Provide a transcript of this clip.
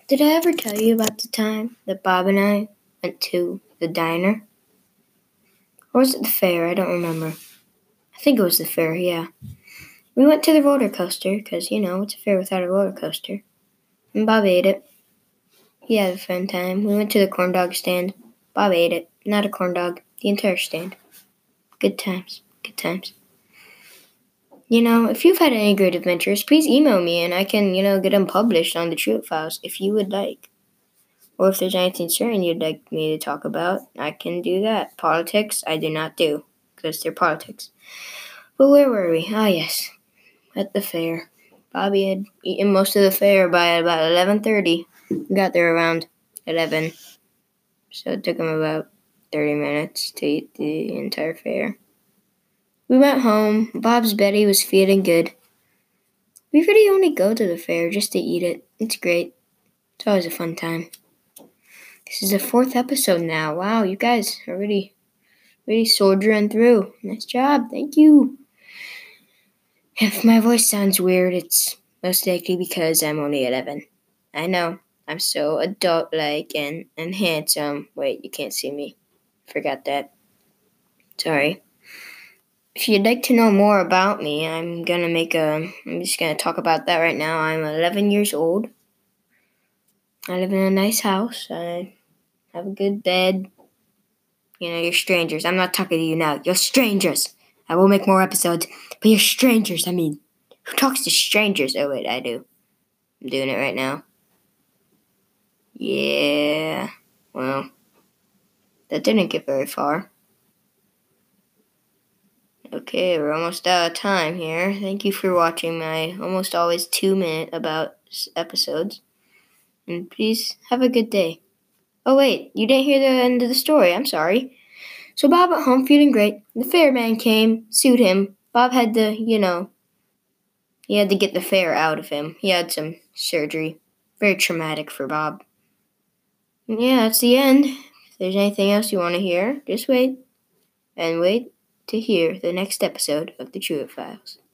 Did I ever tell you about the time that Bob and I went to the diner? Or was it the fair? I don't remember. I think it was the fair, yeah. We went to the roller coaster, because, it's a fair without a roller coaster. And Bob ate it. He had a fun time. We went to the corn dog stand. Bob ate it. Not a corn dog. The entire stand. Good times. Good times. If you've had any great adventures, please email me and I can, get them published on the True Files if you would like. Or if there's anything certain you'd like me to talk about, I can do that. Politics, I do not do, because they're politics. But where were we? Ah, yes, at the fair. Bobby had eaten most of the fair by about 11:30. We got there around 11, so it took him about 30 minutes to eat the entire fair. We went home. Bob's Betty was feeling good. We really only go to the fair just to eat it. It's great. It's always a fun time. This is the 4th episode now. Wow, you guys are really soldiering through. Nice job. Thank you. If my voice sounds weird, it's most likely because I'm only 11. I know. I'm so adult-like and handsome. Wait, you can't see me. Forgot that. Sorry. If you'd like to know more about me, I'm just gonna talk about that right now. I'm 11 years old. I live in a nice house. I have a good bed. You're strangers. I'm not talking to you now. You're strangers. I will make more episodes, but you're strangers. I mean, who talks to strangers? Oh, wait, I do. I'm doing it right now. Yeah. Well, that didn't get very far. Okay, we're almost out of time here. Thank you for watching my almost always 2-minute about episodes. And please have a good day. Oh, wait, you didn't hear the end of the story. I'm sorry. So Bob at home feeling great. The fairman came, sued him. Bob had to, he had to get the fair out of him. He had some surgery. Very traumatic for Bob. And yeah, that's the end. If there's anything else you want to hear, just wait. And wait to hear the next episode of the True Files.